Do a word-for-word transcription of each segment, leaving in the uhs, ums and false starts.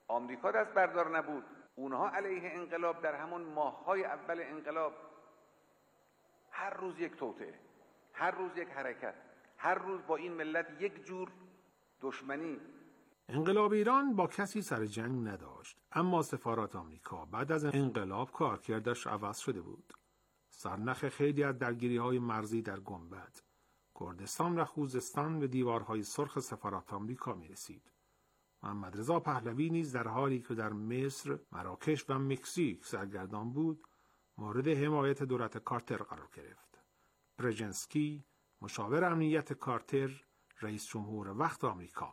آمریکا دست بردار نبود، اونها علیه انقلاب در همون ماه‌های اول انقلاب هر روز یک توطئه، هر روز یک حرکت، هر روز با این ملت یک جور دشمنی. انقلاب ایران با کسی سر جنگ نداشت، اما سفارت آمریکا بعد از انقلاب کارکردش عوض شده بود. سرنخ خیلی از درگیری‌های مرزی در گنبد، کردستان و خوزستان به دیوارهای سرخ سفارت آمریکا می‌رسید. محمد رضا پهلوی نیز در حالی که در مصر، مراکش و مکزیک سرگردان بود، مورد حمایت دولت کارتر قرار گرفت. برژنسکی، مشاور امنیت کارتر، رئیس جمهور وقت آمریکا.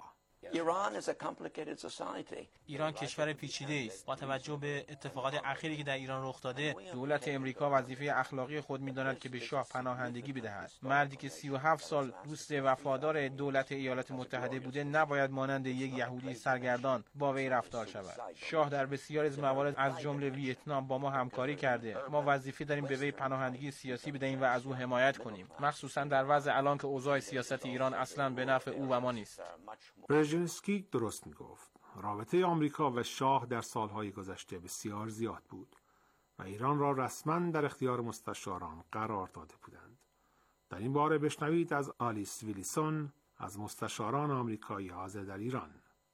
ایران کشور پیچیده است. با توجه به اتفاقات اخیری که در ایران رخ داده، دولت امریکا وظیفه اخلاقی خود می‌داند که به شاه پناهندگی بدهد. مردی که سی و هفت سال دوست وفادار دولت ایالات متحده بوده نباید مانند یک یهودی سرگردان با وی رفتار شود. شاه در بسیاری از موارد از جمله ویتنام با ما همکاری کرده. ما وظیفه داریم به وی پناهندگی سیاسی بدهیم و از او حمایت کنیم، مخصوصا در وضع الان که اوضاع سیاست ایران اصلاً به نفع او و ما نیست. برژنسکی درست میگفت. رابطه آمریکا و شاه در سالهای گذشته بسیار زیاد بود و ایران را رسما در اختیار مستشاران قرار داده بودند. در این باره بشنوید از آلیس ویلیسون، از مستشاران آمریکایی حاضر در ایران.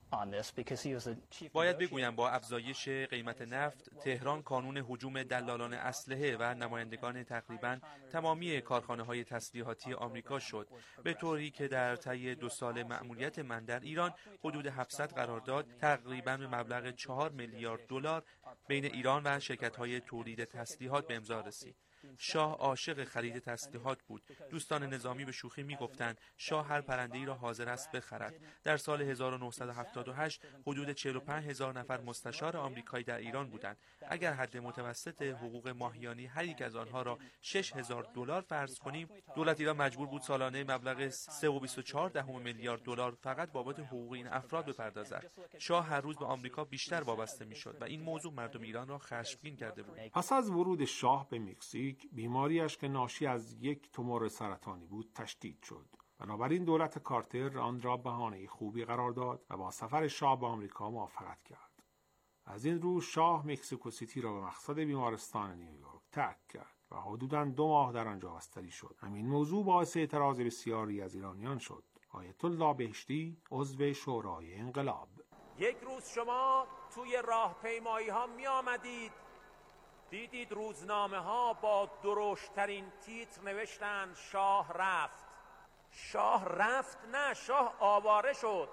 باید بگویم با افزایش قیمت نفت، تهران کانون هجوم دلالان اسلحه و نمایندگان تقریباً تمامی کارخانه‌های تسلیحاتی آمریکا شد، به طوری که در طی دو سال مأموریت من در ایران حدود هفتصد قرارداد تقریباً به مبلغ چهار میلیارد دلار بین ایران و شرکت‌های تولید تسلیحات به امضا رسید. شاه عاشق خرید تسلیحات بود. دوستان نظامی به شوخی میگفتند شاه هر پرنده‌ای را حاضر است بخرد. در سال هزار و نهصد و هفتاد و هشت حدود چهل و پنج هزار نفر مستشار آمریکایی در ایران بودند. اگر حد متوسط حقوق ماهیانه هر یک از آنها را شش هزار دلار فرض کنیم، دولت ایران مجبور بود سالانه مبلغ سه و بیست و چهار دهم میلیارد دلار فقط بابت حقوق این افراد بپردازد. شاه هر روز به آمریکا بیشتر وابسته میشد و این موضوع مردم ایران را خشمگین کرده بود. پس از ورود شاه به مکزیک، بیماریش که ناشی از یک تومور سرطانی بود تشدید شد. بنابراین دولت کارتر آن را بهانه خوبی قرار داد و با سفر شاه به آمریکا موافقت کرد. از این رو شاه مکزیکو سیتی را به مقصد بیمارستان نیویورک ترک کرد و حدوداً دو ماه در آنجا بستری شد. همین موضوع باعث اعتراض بسیاری از ایرانیان شد. آیت الله بهشتی، عضو شورای انقلاب: یک روز شما توی راهپیمایی ها می آمدید، دیدید روزنامه ها با درشترین تیتر نوشتن شاه رفت. شاه رفت؟ نه، شاه آواره شد.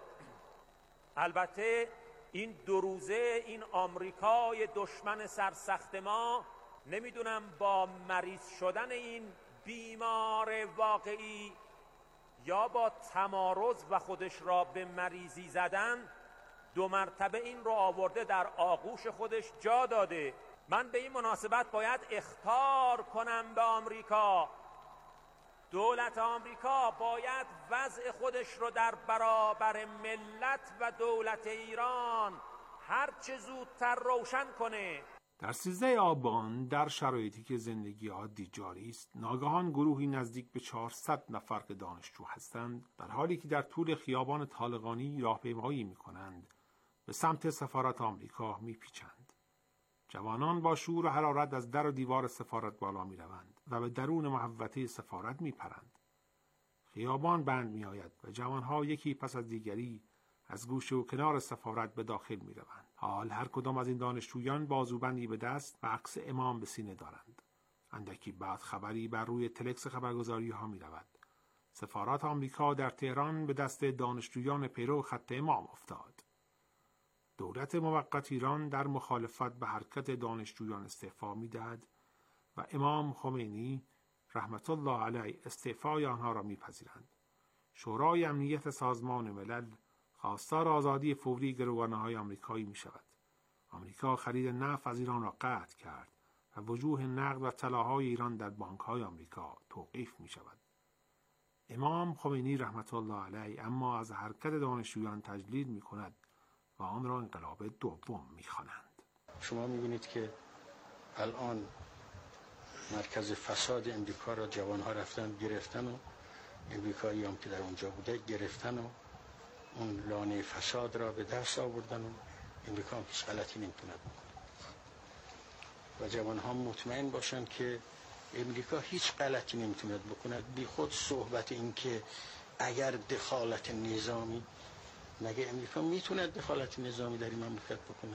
البته این دو روزه این آمریکای دشمن سرسخت ما، نمیدونم با مریض شدن این بیمار واقعی یا با تمارض و خودش را به مریضی زدن، دو مرتبه این رو آورده در آغوش خودش جا داده. من به این مناسبت باید اخطار کنم به آمریکا. دولت آمریکا باید وضع خودش رو در برابر ملت و دولت ایران هر چه زودتر روشن کنه. در سیزده آبان، در شرایطی که زندگی عادی جاری است، ناگهان گروهی نزدیک به چهارصد نفر که دانشجو هستند، در حالی که در طول خیابان طالقانی راهپیمایی می‌کنند، به سمت سفارت آمریکا می‌پیچند. جوانان با شور و حرارت از در و دیوار سفارت بالا می روند و به درون محوطه سفارت می پرند. خیابان بند می آید و جوانها یکی پس از دیگری از گوشه و کنار سفارت به داخل می روند. حال هر کدام از این دانشجویان بازوبندی به دست و عکس امام به سینه دارند. اندکی بعد خبری بر روی تلکس خبرگزاری ها می رود. سفارت آمریکا در تهران به دست دانشجویان پیرو خط امام افتاد. دولت موقت ایران در مخالفت به حرکت دانشجویان استعفا می‌دهد و امام خمینی رحمت الله علیه استعفای آنها را می‌پذیرند. شورای امنیت سازمان ملل خواستار آزادی فوری گروگان‌های آمریکایی می‌شود. آمریکا خرید نفت از ایران را قطع کرد و وجوه نقد و طلاهای ایران در بانک‌های آمریکا توقیف می‌شود. امام خمینی رحمت الله علیه اما از حرکت دانشجویان تجلیل می‌کند و آن را انقلاب دوم می‌خوانند. شما می‌بینید که الان مرکز فساد امریکا را جوان‌ها رفتن گرفتن و امریکایی هم که در اونجا بوده گرفتن و اون لانه فساد را به دست آوردن و امریکا هم هیچ غلطی نمیتونه بکنه و جوانها مطمئن باشن که امریکا هیچ غلطی نمیتونه بکنه. بی خود صحبت این که اگر دخالت نظامی، مگه امریکا میتونه دخالت نظامی در این مملکت بکنه؟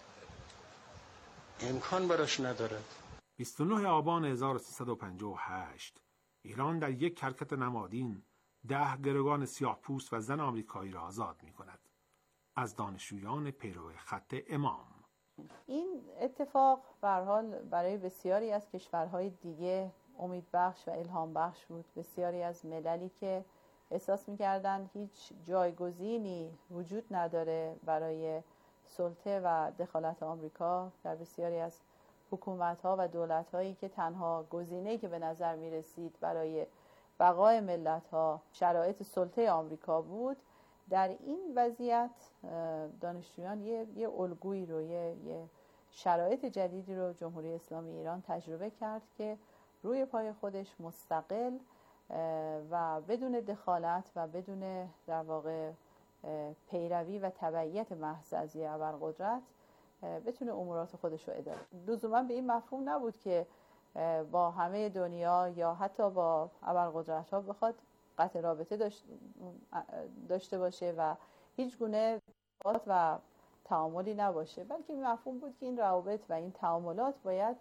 امکان براش نداره. بیست و نه آبان هزار و سیصد و پنجاه و هشت ایران در یک حرکت نمادین ده گروگان سیاه پوست و زن آمریکایی را آزاد می کند از دانشجویان پیرو خط امام. این اتفاق به هر حال برای بسیاری از کشورهای دیگه امیدبخش و الهام بخش بود. بسیاری از مللی که احساس می‌کردن هیچ جایگزینی وجود نداره برای سلطه و دخالت آمریکا، در بسیاری از حکومت‌ها و دولت‌هایی که تنها گزینه‌ای که به نظر می‌رسید برای بقای ملت‌ها شرایط سلطه آمریکا بود، در این وضعیت دانشجویان یه, یه الگویی رو یه, یه شرایط جدیدی رو جمهوری اسلامی ایران تجربه کرد که روی پای خودش مستقل و بدون دخالت و بدون در واقع پیروی و تبعیت محض از یه ابرقدرت بتونه امورات خودش رو اداره. لزوما به این مفهوم نبود که با همه دنیا یا حتی با ابرقدرت‌ها بخواد قطع رابطه داشته باشه و هیچ گونه و تعاملی نباشه، بلکه این مفهوم بود که این روابط و این تعاملات باید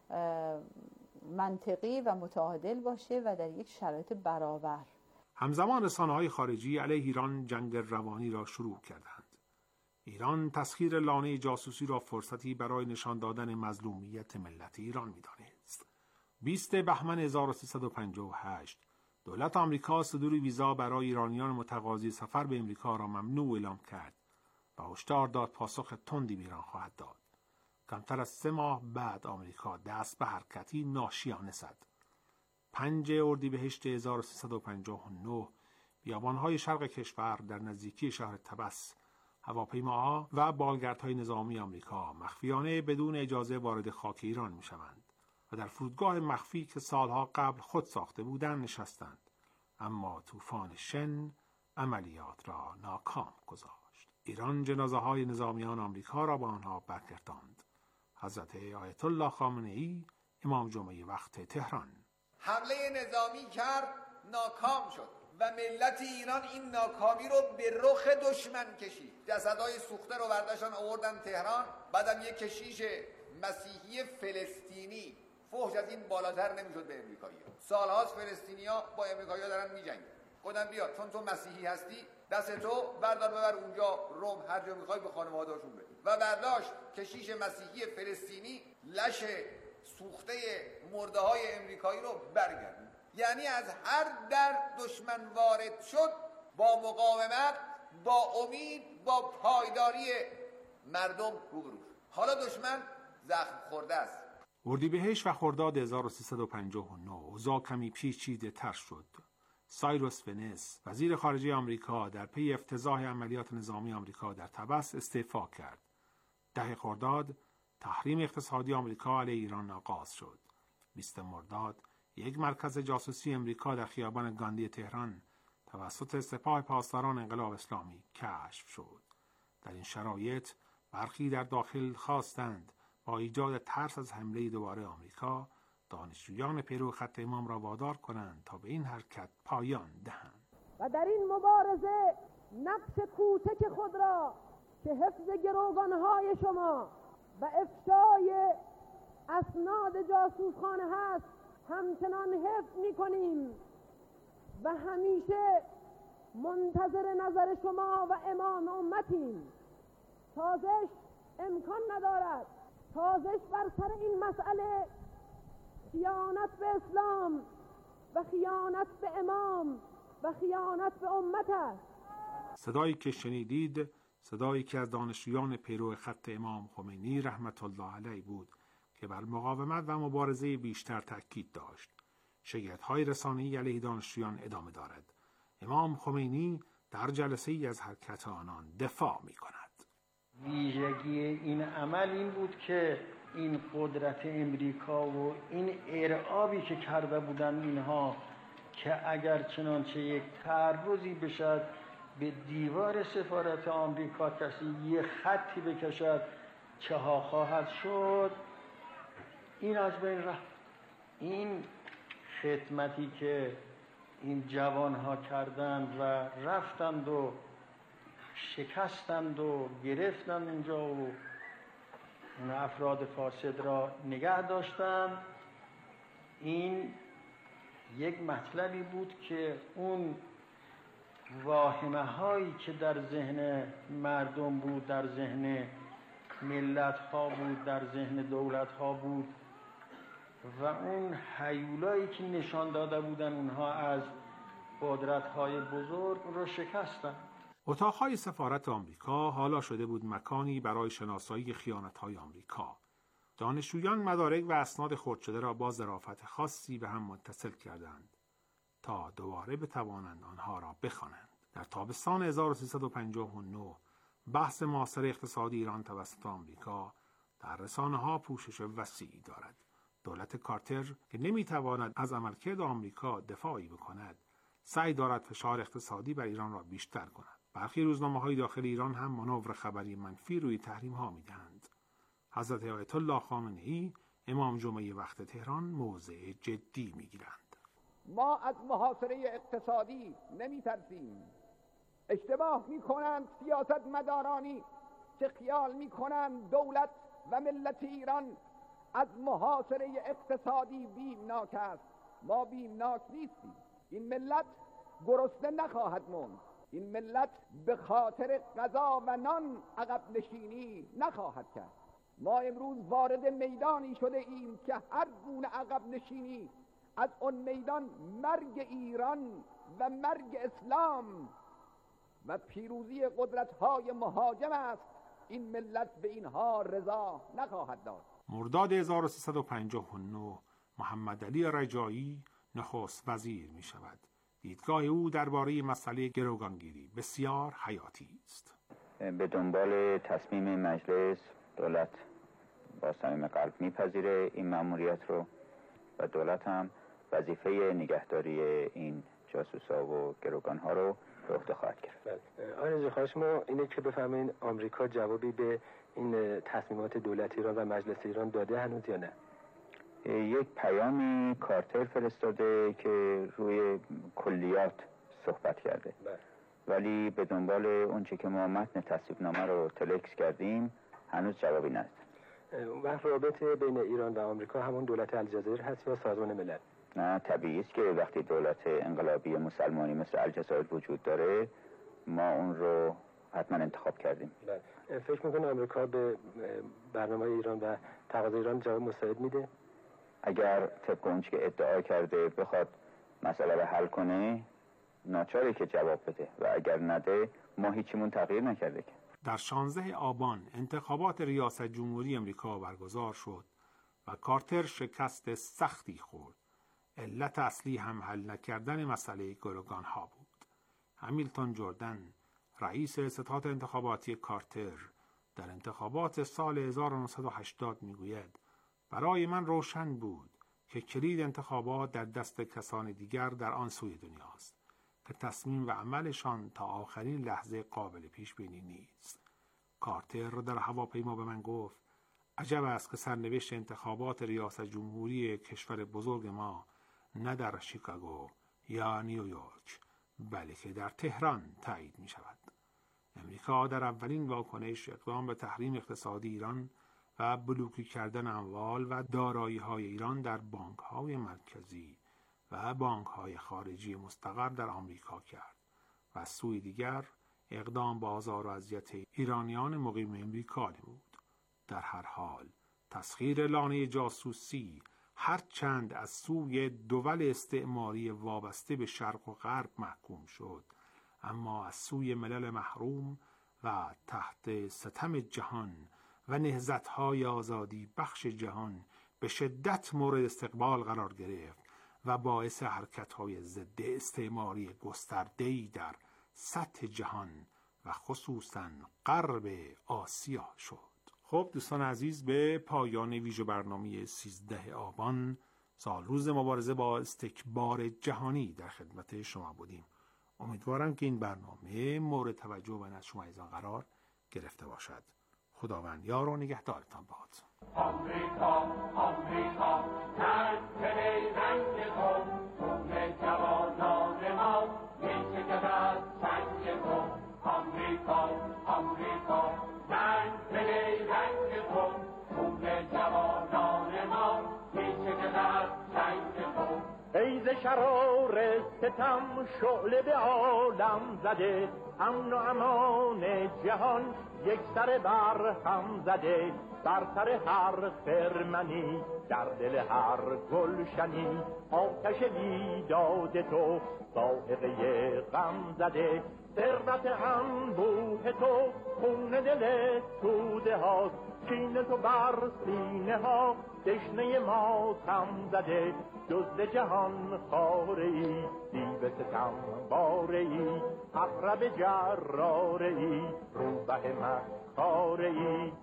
منطقی و متعادل باشه و در یک شرایط برابر. همزمان رسانه‌های خارجی علیه ایران جنگ روانی را شروع کردند. ایران تسخیر لانه جاسوسی را فرصتی برای نشان دادن مظلومیت ملت ایران می‌دانست. بیست بهمن هزار و سیصد و پنجاه و هشت دولت آمریکا صدور ویزا برای ایرانیان متقاضی سفر به امریکا را ممنوع اعلام کرد و هشدار داد پاسخ تندی به ایران خواهد داد. کمتر از سه ماه بعد آمریکا دست به حرکتی ناشیانه زد. پنج اردیبهشت هزار و سیصد و پنجاه و نه بیابان‌های شرق کشور در نزدیکی شهر طبس هواپیماها و بالگردهای نظامی آمریکا مخفیانه بدون اجازه وارد خاک ایران می‌شوند و در فرودگاه مخفی که سالها قبل خود ساخته بودند نشستند. اما طوفان شن عملیات را ناکام گذاشت. ایران جنازه‌های نظامیان آمریکا را با آنها برگرداند. حضرت آیت الله خامنه‌ای امام جمعه وقت تهران حمله نظامی کرد، ناکام شد و ملت ایران این ناکامی رو به رخ دشمن کشید. جسدهای سوخته رو برداشتن آوردن تهران. بعدم یک کشیش مسیحی فلسطینی، فحش از این بالاتر نمیشد به امریکایی‌ها. سالهاست فلسطینی‌ها با امریکایی‌ها دارن می‌جنگن. گفتن بیا چون تو مسیحی هستی دست تو بردار ببر اونجا روم، هر جا می‌خوای به خانواده‌هاشون بده. و برداشت کشیش مسیحی فلسطینی لش سوخته مرده‌های امریکایی رو برگردون. یعنی از هر در دشمن وارد شد با مقاومت، با امید، با پایداری مردم روبرو. حالا دشمن زخم خورده است. اردیبهشت و خرداد هزار و سیصد و پنجاه و نه اوضاع کمی پیچیده تر شد. سایروس ونس وزیر خارجه آمریکا در پی افتضاح عملیات نظامی آمریکا در طبس استعفا کرد. ده خرداد تحریم اقتصادی آمریکا علیه ایران آغاز شد. بیست مرداد یک مرکز جاسوسی امریکا در خیابان گاندی تهران توسط سپاه پاسداران انقلاب اسلامی کشف شد. در این شرایط برخی در داخل خواستند با ایجاد ترس از حمله دوباره آمریکا دانشجویان پیرو خط امام را وادار کنند تا به این حرکت پایان دهند و در این مبارزه نقش کوچک خود را که حفظ گروگانهای شما و افشای اسناد جاسوسخانه هست همچنان حفظ می‌کنیم و همیشه منتظر نظر شما و امام امتیم. سازش امکان ندارد. سازش بر سر این مسئله خیانت به اسلام و خیانت به امام و خیانت به امت است. صدایی که شنیدید صدایی که از دانشجویان پیرو خط امام خمینی رحمت الله علیه بود که بر مقاومت و مبارزه بیشتر تاکید داشت. شگفت‌های رسانه‌ای علیه دانشجویان ادامه دارد. امام خمینی در جلسه ای از حرکت آنان دفاع می‌کند. ویژگی این عمل این بود که این قدرت امریکا و این ارعابی که کرده بودن اینها که اگر چنانچه یک تعرضی بشد به دیوار سفارت آمریکا کسی یه خطی بکشد چه ها خواهد شد، این از بین رفت. این خدمتی که این جوان ها کردند و رفتند و شکستند و گرفتند اینجا و اون افراد فاسد را نگه داشتند، این یک مطلبی بود که اون واهمه هایی که در ذهن مردم بود، در ذهن ملت ها بود، در ذهن دولت ها بود و اون هیولایی که نشان داده بودن اونها از قدرت های بزرگ رو شکستن. اتاقهای سفارت آمریکا حالا شده بود مکانی برای شناسایی خیانت‌های آمریکا. دانشجویان مدارک و اسناد خرد شده را با ظرافت خاصی به هم متصل کردند تا دوباره بتوانند آنها را بخوانند. در تابستان هزار و سیصد و پنجاه و نه بحث معاصر اقتصادی ایران توسط آمریکا در رسانه‌ها پوشش وسیعی دارد. دولت کارتر که نمی‌تواند از عملکرد آمریکا دفاعی بکند، سعی دارد فشار اقتصادی بر ایران را بیشتر کند. برخی روزنامه‌های داخل ایران هم مانور خبری منفی روی تحریم‌ها می‌دهند. حضرت آیت الله خامنه‌ای امام جمعه وقت تهران موضع جدی می‌گیرند. ما از محاصره اقتصادی نمی‌ترسیم. اشتباه می‌کنند سیاست مدارانی که خیال می‌کنند دولت و ملت ایران از محاصره اقتصادی بیمناک است. ما بیمناک نیستیم. این ملت گرسنه نخواهد ماند. این ملت به خاطر غذا و نان عقب نشینی نخواهد کرد. ما امروز وارد میدانی شده ایم که هر گونه عقب نشینی از اون میدان مرگ ایران و مرگ اسلام و پیروزی قدرت‌های مهاجم است. این ملت به اینها رضا نخواهد داد. مرداد هزار و سیصد و پنجاه و نه محمد علی رجایی نخست وزیر می شود. دیدگاه او درباره مسئله گروگانگیری بسیار حیاتی است. به دنبال تصمیم مجلس، دولت با صمیم قلب میپذیره این مأموریت رو و دولت هم وظیفه نگهداری این جاسوسا و گروگانها رو به عهده خواهد گرفت. آرزوی خواهش ما اینه که بفرمایید آمریکا جوابی به این تصمیمات دولت ایران و مجلس ایران داده هنوز یا نه؟ یک پیامی کارتر فرستاده که روی کلیات صحبت کرده بله. ولی به دنبال اونچه که ما متن تصویبنامه رو تلکس کردیم هنوز جوابی نداد. وقت رابطه بین ایران و آمریکا همون دولت الجزایر هست یا سازمان ملل؟ نه، طبیعی است که وقتی دولت انقلابی مسلمانی مثل الجزایر وجود داره ما اون رو حتما انتخاب کردیم. بله. فکر میکنه آمریکا به برنامه ایران و تقاضای ایران جواب مساعد میده؟ اگر طبق اونچه که ادعا کرده بخواد مسئله رو حل کنه ناچاره که جواب بده و اگر نده ما هیچیمون تغییر نکرده که. در شانزده آبان انتخابات ریاست جمهوری امریکا برگزار شد و کارتر شکست سختی خورد. علت اصلی هم حل نکردن مسئله گروگان ها بود. همیلتون جردن رئیس ستاد انتخاباتی کارتر در انتخابات سال هزار و نهصد و هشتاد میگوید برای من روشن بود که کلید انتخابات در دست کسان دیگر در آن سوی دنیاست که تصمیم و عملشان تا آخرین لحظه قابل پیش بینی نیست. کارتر در هواپیما به من گفت عجب است که سرنوشت انتخابات ریاست جمهوری کشور بزرگ ما نه در شیکاگو یا نیویورک بلکه در تهران تایید می شود. امریکا در اولین واکنش اقدام به تحریم اقتصادی ایران و بلوکی کردن اموال و دارایی‌های ایران در بانک‌های مرکزی و بانک‌های خارجی مستقر در آمریکا کرد و از سوی دیگر اقدام به آزار و اذیت ایرانیان مقیم امریکا نمود. در هر حال تسخیر لانه جاسوسی هرچند از سوی دول استعماری وابسته به شرق و غرب محکوم شد، اما از سوی ملل محروم و تحت ستم جهان و نهضت‌های آزادی بخش جهان به شدت مورد استقبال قرار گرفت و باعث حرکت‌های ضد استعماری گسترده‌ای در سطح جهان و خصوصاً غرب آسیا شد. خب دوستان عزیز، به پایان ویژه برنامه سیزده آبان سالروز مبارزه با استکبار جهانی در خدمت شما بودیم. امیدوارم که این برنامه مورد توجه و نظر شما عزیزان قرار گرفته باشد. خداوند یار و نگهدارتان باد. آمریکا آمریکا نسل رنگ تو خون جوانان ما می‌چکد از سنگ تو. آمریکا آمریکا نسل رنگ تو خون جوانان ما می‌چکد از سنگ تو. ای ز شرار ستم شعله به عالم زده، امن و امان جهان یک سر بر هم زده. بر سر هر خرمنی در دل هر گلشنی آتش بیداد تو ذائقه غم زده. ثروت انبوه تو خون دل توده هاست، کین تو بر سینه ها دشنه ما خم زده. جز جهان خاره ای دیو ستم باره ای، عقرب جراره ای روبه مکاره ای.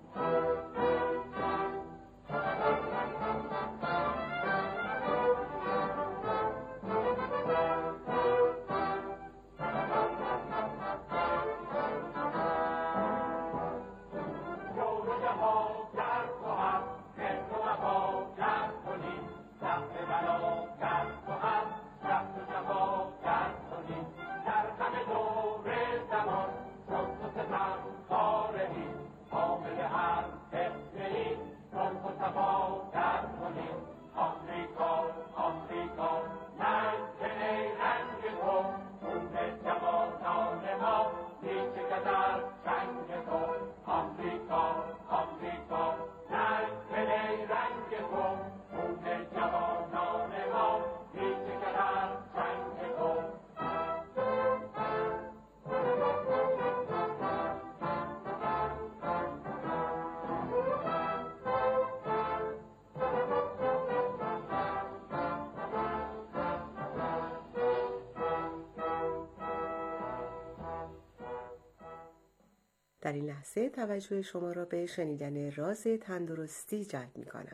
در این لحظه توجه شما را به شنیدن راز تندرستی جلب می کنم.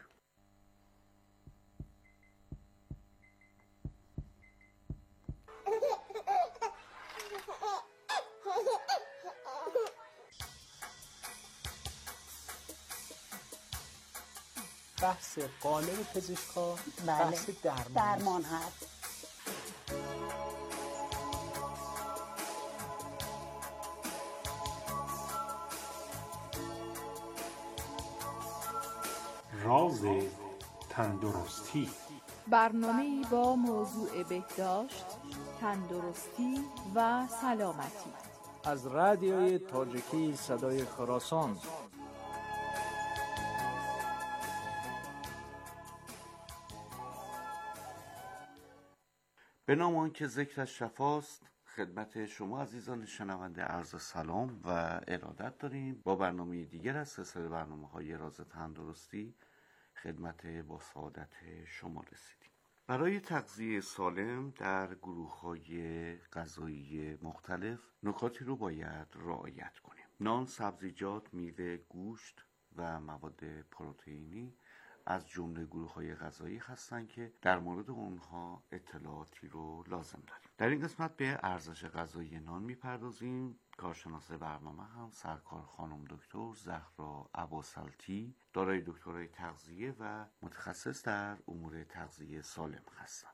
بحث قالب پزشکا بله. بحث درمان, درمان هست. راز تندرستی، برنامه‌ای با موضوع بهداشت، تندرستی و سلامتی از رادیوی تاجیکی صدای خراسان. به نام آنکه ذکرش شفاست، خدمت شما عزیزان شنونده عرض سلام و ارادت داریم. با برنامه دیگر از سلسله برنامه‌های راز تندرستی خدمت با سعادت شما رسیدیم. برای تغذیه سالم در گروه‌های غذایی مختلف نکاتی رو باید رعایت کنیم. نان، سبزیجات، میوه، گوشت و مواد پروتئینی از جمله گروه‌های غذایی هستند که در مورد اونها اطلاعاتی رو لازم داریم. در این قسمت به ارزش غذایی نان میپردازیم. کارشناس برنامه هم سرکار خانم دکتر زهرا عباسلطی، دارای دکترای تغذیه و متخصص در امور تغذیه سالم هستند.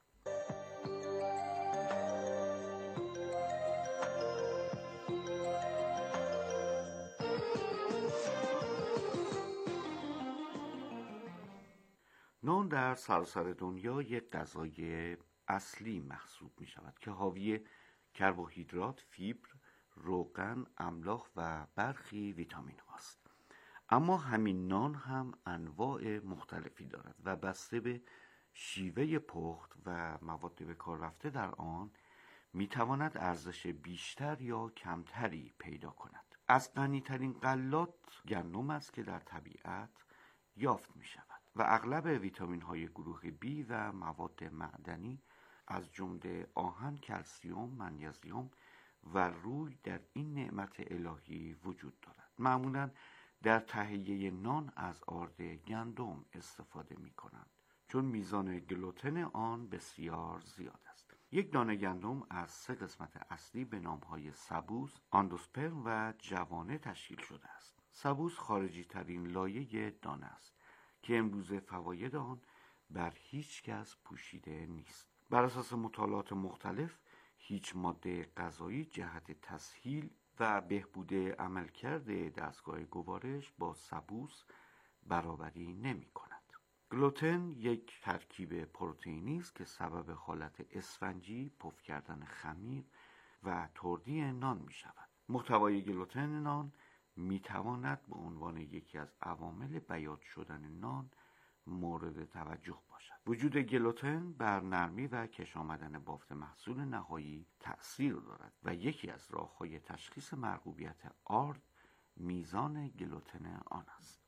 نان در سراسر دنیا یک غذای اصلی محسوب می شود که حاوی کربوهیدرات، فیبر، روغن، املاح و برخی ویتامین هاست. اما همین نان هم انواع مختلفی دارد و بسته به شیوه پخت و مواد به کار رفته در آن می تواند ارزش بیشتر یا کمتری پیدا کند. از غنی‌ترین غلات گندم است که در طبیعت یافت می شود و اغلب ویتامین های گروه بی و مواد معدنی از جمله آهن، کلسیم، منیزیم و روی در این نعمت الهی وجود دارد. معمولاً در تهیه نان از آرد گندم استفاده می کنند چون میزان گلوتن آن بسیار زیاد است. یک دانه گندم از سه قسمت اصلی به نامهای سبوس، آندوسپرم و جوانه تشکیل شده است. سبوس خارجی ترین لایه دانه است که امروزه فواید آن بر هیچ کس پوشیده نیست. بر اساس مطالعات مختلف هیچ ماده غذایی جهت تسهیل و بهبود عملکرد دستگاه گوارش با سبوس برابری نمی کند. گلوتن یک ترکیب پروتئینی است که سبب حالت اسفنجی، پف کردن خمیر و تردی نان می شود. محتوای گلوتن نان می تواند به عنوان یکی از عوامل بیات شدن نان مورد توجه باشد. وجود گلوتن بر نرمی و کش آمدن بافت محصول نهایی تأثیر دارد و یکی از راه‌های تشخیص مرغوبیت آرد میزان گلوتن آن است.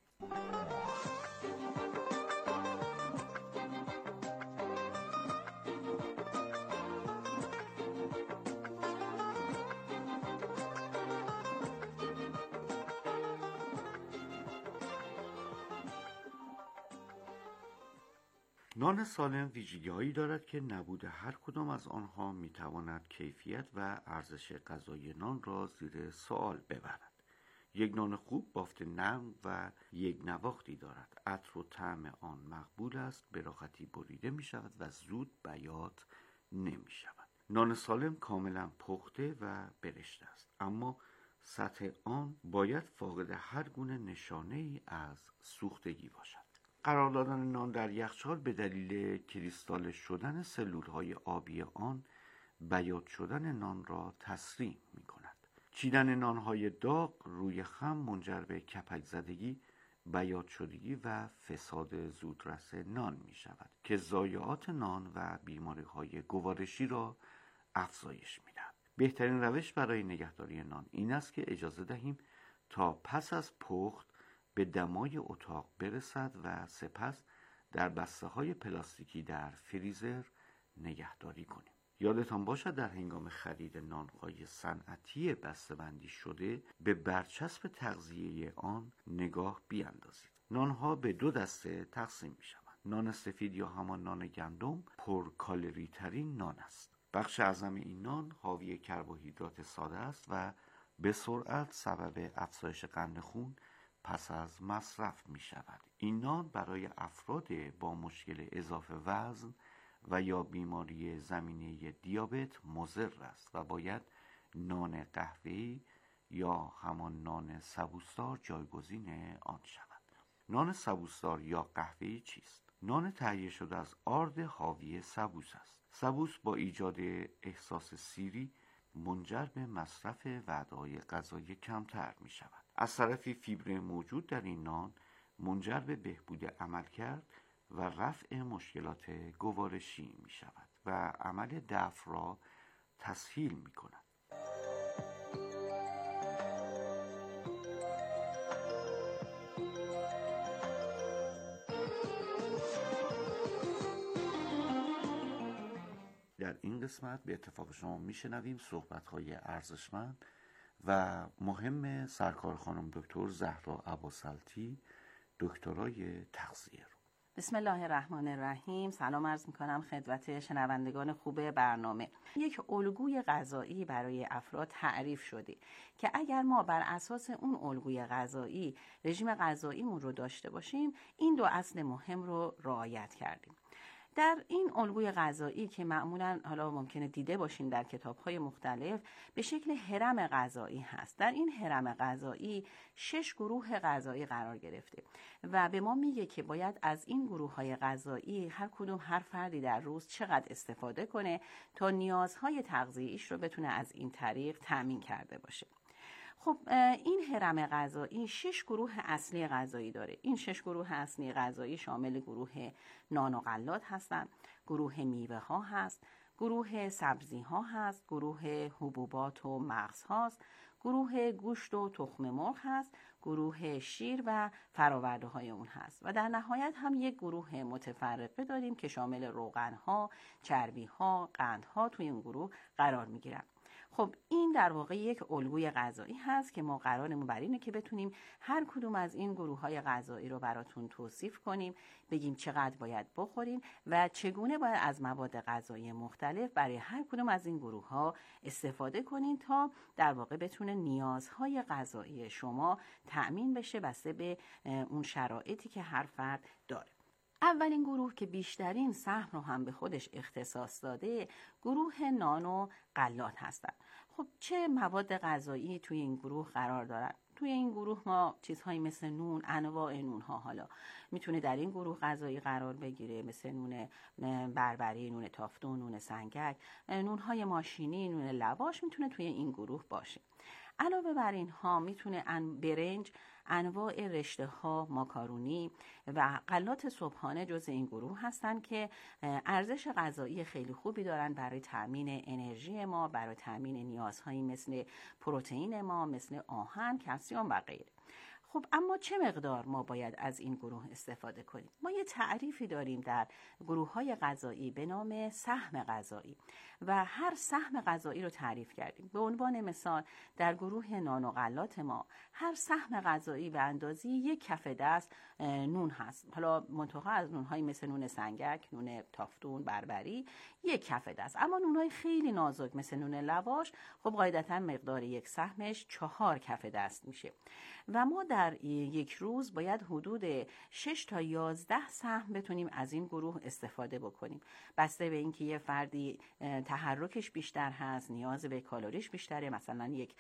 نان سالم ویژگی‌هایی دارد که نبود هر کدام از آنها می‌تواند کیفیت و ارزش غذایی نان را زیر سوال ببرد. یک نان خوب بافت نرم و یک نواختی دارد. عطر و طعم آن مقبول است، به راحتی بریده می‌شود و زود بیات نمی‌شود. نان سالم کاملا پخته و برشته است، اما سطح آن باید فاقد هر گونه نشانه‌ای از سوختگی باشد. قرار دادن نان در یخچال به دلیل کریستال شدن سلول‌های آبی آن بیات شدن نان را تسریع می‌کند. چیدن نان‌های داغ روی خم منجر به کپک زدگی، بیات شدگی و فساد زودرس نان می‌شود که ضایعات نان و بیماری‌های گوارشی را افزایش می‌دهد. بهترین روش برای نگهداری نان این است که اجازه دهیم تا پس از پخت به دمای اتاق برسد و سپس در بسته‌های پلاستیکی در فریزر نگهداری کنیم. یادتان باشد در هنگام خرید نان‌های صنعتی بسته‌بندی شده به برچسب تغذیه آن نگاه بیاندازید. نان‌ها به دو دسته تقسیم می‌شوند. نان سفید یا همان نان گندم پرکالری ترین نان است. بخش اعظم این نان حاوی کربوهیدرات ساده است و به سرعت سبب افزایش قند خون پس از مصرف می شود. این نان برای افراد با مشکل اضافه وزن و یا بیماری زمینه دیابت مضر است و باید نان قهوه‌ای یا همان نان سبوسدار جایگزین آن شود. نان سبوسدار یا قهوه‌ای چیست؟ نان تهیه شده از آرد حاوی سبوس است. سبوس با ایجاد احساس سیری منجر به مصرف وعده‌های غذایی کمتر می شود. از طرفی فیبر موجود در این نان منجر به بهبود عملکرد و رفع مشکلات گوارشی می شود و عمل دفع را تسهیل می کند. در این قسمت به اتفاق شما میشنویم صحبت‌های ارزشمند و مهم سرکار خانم دکتر زهرا عباس‌سلطی، دکترای تغذیه رو. بسم الله الرحمن الرحیم. سلام عرض میکنم خدمت شنوندگان خوب برنامه. یک الگوی غذایی برای افراد تعریف شده که اگر ما بر اساس اون الگوی غذایی رژیم غذاییمون رو داشته باشیم، این دو اصل مهم رو رعایت کردیم. در این الگوی غذایی که معمولاً حالا ممکنه دیده باشین در کتاب‌های مختلف به شکل هرم غذایی هست. در این هرم غذایی شش گروه غذایی قرار گرفته و به ما میگه که باید از این گروه‌های غذایی هر کدوم هر فردی در روز چقدر استفاده کنه تا نیازهای تغذیه‌ایش رو بتونه از این طریق تامین کرده باشه. خب این هرم غذایی شش گروه اصلی غذایی داره. این شش گروه اصلی غذایی شامل گروه نان و غلات هستند، گروه میوه ها هست، گروه سبزی ها هست، گروه حبوبات و مغز هاست، گروه گوشت و تخم مرغ هست، گروه شیر و فراورده های اون هست و در نهایت هم یک گروه متفرقه داریم که شامل روغن ها، چربی ها، قند ها توی این گروه قرار می گیرن. خب این در واقع یک الگوی غذایی هست که ما قرارمون بر اینه که بتونیم هر کدوم از این گروه‌های غذایی رو براتون توصیف کنیم، بگیم چقدر باید بخوریم و چگونه باید از مواد غذایی مختلف برای هر کدوم از این گروه‌ها استفاده کنیم تا در واقع بتونه نیازهای غذایی شما تأمین بشه بسته به اون شرایطی که هر فرد داره. اولین گروه که بیشترین سهم رو هم به خودش اختصاص داده گروه نان و غلات هستن. خب چه مواد غذایی توی این گروه قرار دارن؟ توی این گروه ما چیزهایی مثل نون، انواع نونها حالا میتونه در این گروه غذایی قرار بگیره، مثل نون بربری، نون تافتون، نون سنگک، نونهای ماشینی، نون لواش میتونه توی این گروه باشه. علاوه بر اینها میتونه ان برنج، انواع رشته ها، ماکارونی و غلات صبحانه جز این گروه هستن که ارزش غذایی خیلی خوبی دارن برای تامین انرژی ما، برای تامین نیازهایی مثل پروتئین ما، مثل آهن، کلسیم و غیره. خب اما چه مقدار ما باید از این گروه استفاده کنیم؟ ما یه تعریفی داریم در گروه‌های غذایی به نام سهم غذایی و هر سهم غذایی رو تعریف کردیم. به عنوان مثال در گروه نان و غلات ما هر سهم غذایی به اندازه یک کف دست نون هست. حالا منتها از نون‌های مثل نون سنگک، نون تافتون، بربری یک کف دست. اما نون‌های خیلی نازک مثل نون لواش خب قاعدتاً مقدار یک سهمش چهار کف دست میشه. و ما در یک روز باید حدود شش تا یازده سهم بتونیم از این گروه استفاده بکنیم. بسته به اینکه یه فردی تحرکش بیشتر هست، نیاز به کالریش بیشتره، مثلا یک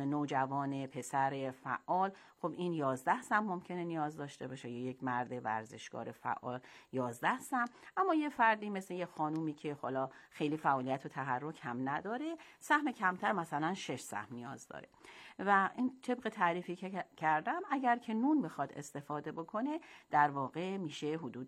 نوجوان پسر فعال خب این یازده سهم ممکنه نیاز داشته باشه، یا یک مرد ورزشکار فعال یازده سهم. اما یه فردی مثل یه خانومی که حالا خیلی فعالیت و تحرک هم نداره، سهم کمتر مثلا شش سهم نیاز داره. و این طبق تعریفی که کردم اگر که نون بخواد استفاده بکنه در واقع میشه حدود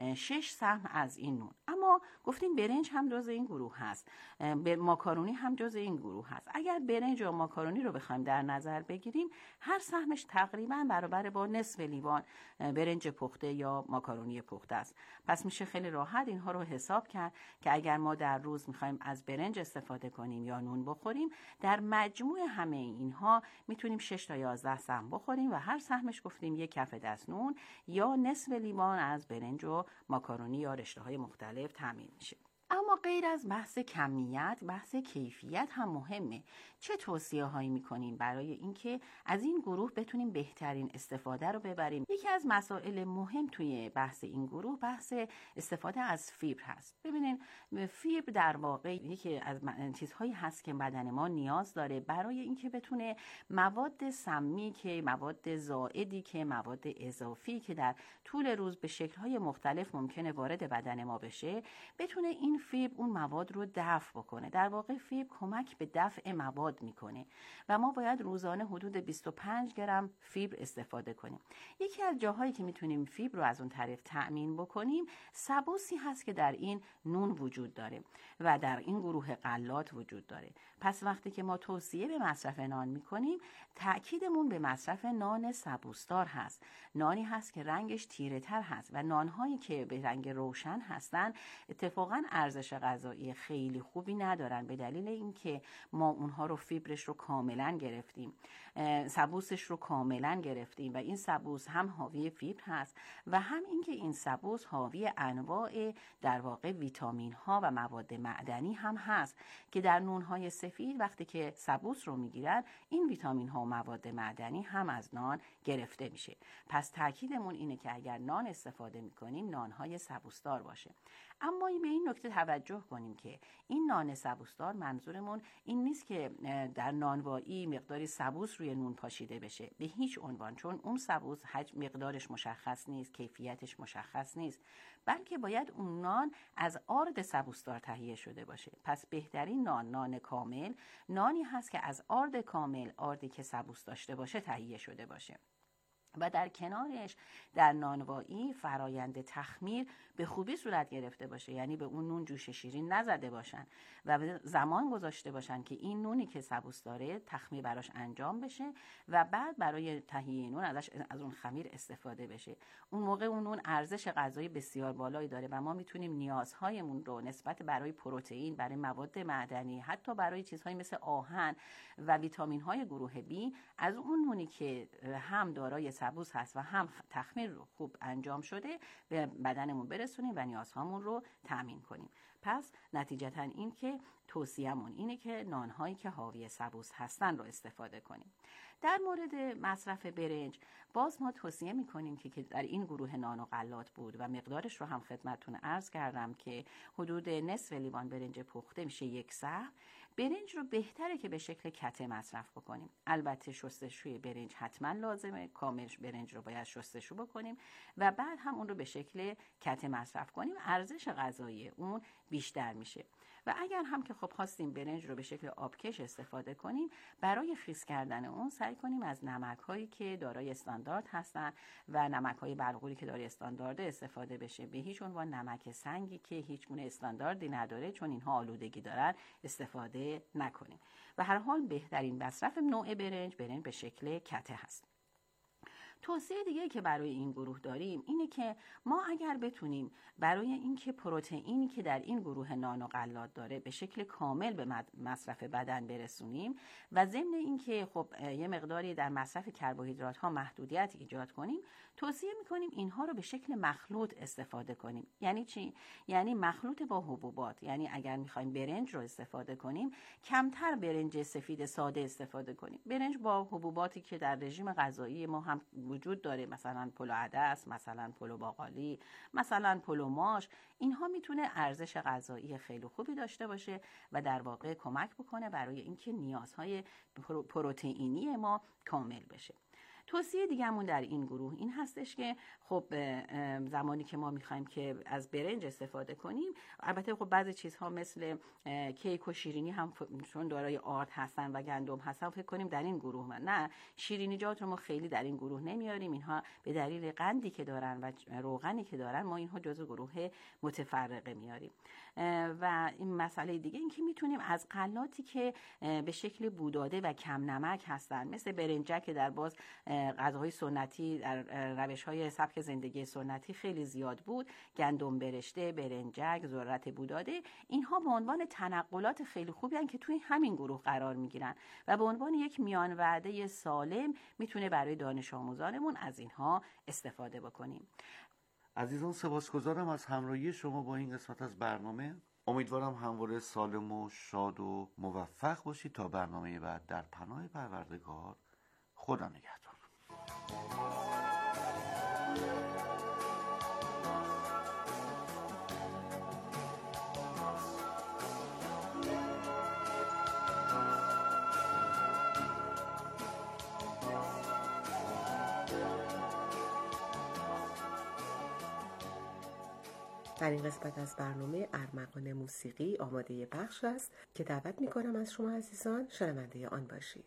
شش سهم از این نون. اما گفتیم برنج هم جز این گروه هست، ماکارونی هم جز این گروه هست. اگر برنج و ماکارونی رو بخوایم در نظر بگیریم هر سهمش تقریبا برابر با نصف لیوان برنج پخته یا ماکارونی پخته است. پس میشه خیلی راحت اینها رو حساب کرد که اگر ما در روز میخوایم از برنج استفاده کنیم یا نون بخوریم، در مجموع همه اینها میتونیم شش تا یازده سهم بخوریم و هر سهمش گفتیم یک کف دست نون یا نصف لیوان از برنج و ماکارونی یا رشته های مختلف تامین میشه. اما غیر از بحث کمیت، بحث کیفیت هم مهمه. چه توصیه هایی میکنیم برای اینکه از این گروه بتونیم بهترین استفاده رو ببریم؟ یکی از مسائل مهم توی بحث این گروه بحث استفاده از فیبر هست. ببینین فیبر در واقع یکی از چیزهایی هست که بدن ما نیاز داره برای اینکه بتونه مواد سمی که مواد زائدی که مواد اضافی که در طول روز به شکل‌های مختلف ممکنه وارد بدن ما بشه، بتونه این فیبر اون مواد رو دفع بکنه. در واقع فیبر کمک به دفع مواد میکنه و ما باید روزانه حدود بیست و پنج گرم فیبر استفاده کنیم. یکی از جاهایی که میتونیم فیبر رو از اون طریق تأمین بکنیم سبوسی هست که در این نون وجود داره و در این گروه غلات وجود داره. پس وقتی که ما توصیه به مصرف نان میکنیم تأکیدمون به مصرف نان سبوسدار هست. نانی هست که رنگش تیره تر هست و نانهایی که به رنگ روشن هستن اتفاقاً ارزش غذایی خیلی خوبی ندارن به دلیل اینکه ما اونها رو فیبرش رو کاملا گرفتیم، سبوسش رو کاملا گرفتیم و این سبوس هم حاوی فیبر هست و هم اینکه این سبوس حاوی انواع در واقع ویتامین ها و مواد معدنی هم هست که در نونهای سفید وقتی که سبوس رو میگیرن این ویتامین ها و مواد معدنی هم از نان گرفته میشه. پس تاکیدمون اینه که اگر نان استفاده میکنیم نانهای سبوسدار باشه. اما به این نکته توجه کنیم که این نان سبوسدار منظورمون این نیست که در نانوایی مقداری سبوس روی نون پاشیده بشه، به هیچ عنوان، چون اون سبوس حجم مقدارش مشخص نیست، کیفیتش مشخص نیست، بلکه باید اون نان از آرد سبوسدار تهیه شده باشه. پس بهترین نان، نان کامل، نانی هست که از آرد کامل، آردی که سبوس داشته باشه تهیه شده باشه. و در کنارش در نانوایی فرایند تخمیر به خوبی صورت گرفته باشه، یعنی به اون نون جوش شیرین نزده باشن و زمان گذاشته باشن که این نونی که سبوس داره تخمیر براش انجام بشه و بعد برای تهیه نون ازش از اون خمیر استفاده بشه. اون موقع اون نون ارزش غذایی بسیار بالایی داره و ما میتونیم نیازهایمون رو نسبت برای پروتئین، برای مواد معدنی، حتی برای چیزهایی مثل آهن و ویتامین های گروه بی از اون نونی که هم دارای سبوس هست و هم تخمیر رو خوب انجام شده به بدنمون برسونیم و نیازهامون رو تامین کنیم. پس نتیجتا این که توصیه‌مون اینه که نانهایی که حاوی سبوس هستن رو استفاده کنیم. در مورد مصرف برنج باز ما توصیه میکنیم که که در این گروه نان و غلات بود و مقدارش رو هم خدمتتون عرض کردم که حدود نصف لیوان برنج پخته میشه یک سهم. برنج رو بهتره که به شکل کته مصرف بکنیم. البته شستشوی برنج حتما لازمه، کامل برنج رو باید شستشو بکنیم و بعد هم اون رو به شکل کته مصرف کنیم، ارزش غذایی اون بیشتر میشه. و اگر هم که خب خواستیم برنج رو به شکل آبکش استفاده کنیم، برای خیس کردن اون سعی کنیم از نمک‌هایی که دارای استاندارد هستن و نمک‌های بلغوری که دارای استاندارد استفاده بشه. به هیچ عنوان نمک سنگی که هیچ گونه استانداردی نداره چون اینها آلودگی دارن استفاده نکنیم. و هر حال بهترین مصرف نوع برنج برنج به شکل کته هست. توصیه دیگه که برای این گروه داریم اینه که ما اگر بتونیم برای اینکه پروتئینی که در این گروه نان و غلات داره به شکل کامل به مصرف بدن برسونیم و ضمن اینکه خب یه مقداری در مصرف کربوهیدرات ها محدودیت ایجاد کنیم، توصیه میکنیم اینها رو به شکل مخلوط استفاده کنیم. یعنی چی؟ یعنی مخلوط با حبوبات. یعنی اگر میخوایم برنج رو استفاده کنیم، کمتر برنج سفید ساده استفاده کنیم. برنج با حبوباتی که در رژیم غذایی ما هم وجود داره، مثلا پلو عدس، مثلا پلو باقالی، مثلا پلو ماش، اینها میتونه ارزش غذایی خیلی خوبی داشته باشه و در واقع کمک بکنه برای اینکه نیازهای پروتئینی ما کامل بشه. توصیه دیگه‌مون در این گروه این هستش که خب زمانی که ما می‌خوایم که از برنج استفاده کنیم، البته خب بعضی چیزها مثل کیک و شیرینی هم چون دارای آرد هستن و گندم هستن فکر کنیم در این گروه من. نه، شیرینیجات رو ما خیلی در این گروه نمیاریم. اینها به دلیل قندی که دارن و روغنی که دارن ما اینها جزو گروه متفرقه میاریم. و این مسئله دیگه این که میتونیم از غلاتی که به شکل بوداده و کم نمک هستن مثل برنجک که در باز غذاهای سنتی در روش‌های سبک زندگی سنتی خیلی زیاد بود، گندم برشته، برنجک، ذرت بوداده، اینها به عنوان تنقلات خیلی خوبی هستند که توی همین گروه قرار میگیرن و به عنوان یک میان وعده سالم میتونه برای دانش آموزانمون از اینها استفاده بکنیم. عزیزان سپاسگزارم از همراهی شما با این قسمت از برنامه. امیدوارم همواره سالم و شاد و موفق باشید تا برنامه بعد. در پناه پروردگار، خدا نگهدار. در این قسمت از برنامه ارمغان موسیقی آماده بخش است که دعوت می کنم از شما عزیزان شنونده آن باشید.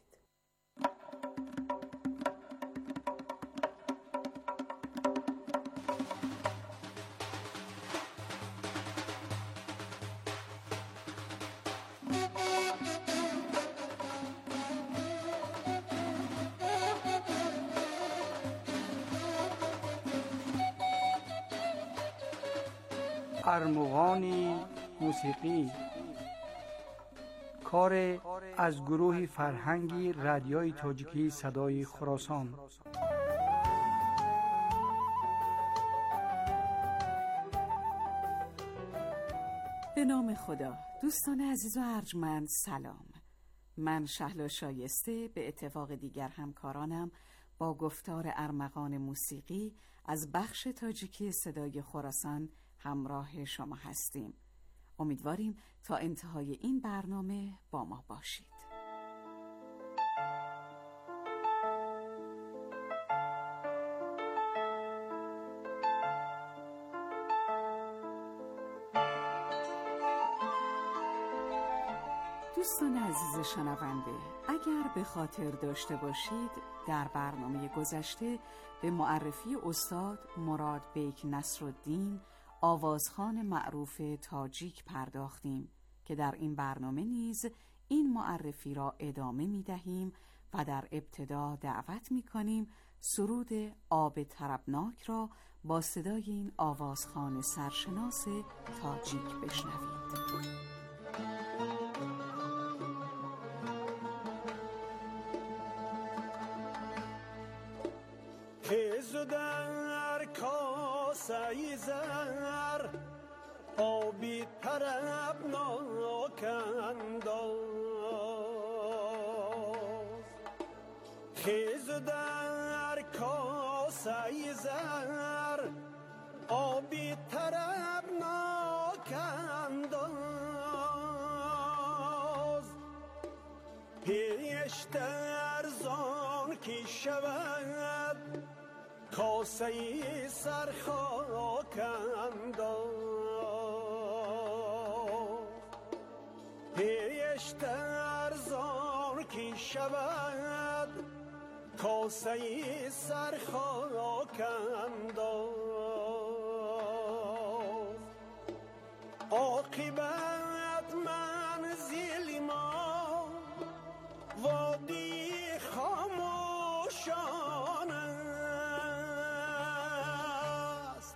ارمغان موسیقی، کار از گروه فرهنگی رادیوی تاجیکی صدای خراسان. به نام خدا. دوستان عزیز و ارجمند سلام. من شهلا شایسته به اتفاق دیگر همکارانم با گفتار ارمغان موسیقی از بخش تاجیکی صدای خراسان همراه شما هستیم. امیدواریم تا انتهای این برنامه با ما باشید. دوستان عزیز شنونده، اگر به خاطر داشته باشید در برنامه گذشته به معرفی استاد مراد بیک نصرالدین، آوازخوان معروف تاجیک پرداختیم که در این برنامه نیز این معرفی را ادامه می دهیم و در ابتدا دعوت می کنیم سرود آب طربناک را با صدای این آوازخوان سرشناس تاجیک بشنوید. خیزو در کاسه زر آبی طربناک انداز، خیزو در کاسه زر آبی طربناک انداز، پیشتر زان کی شود کاسه سر خاک انداز، پیشتر زان کی شود کاسه سر خاک انداز، عاقبت منزل ما وادی خاموشان است،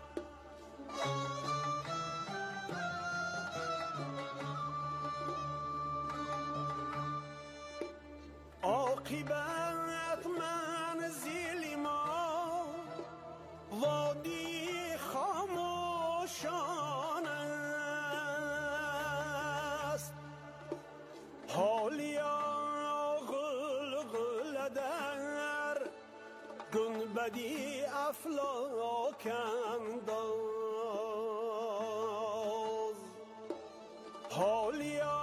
عاقبت منزل ما وادی خاموشان است، حالیا غلغل در گنبدی افلاک انداز، حالیا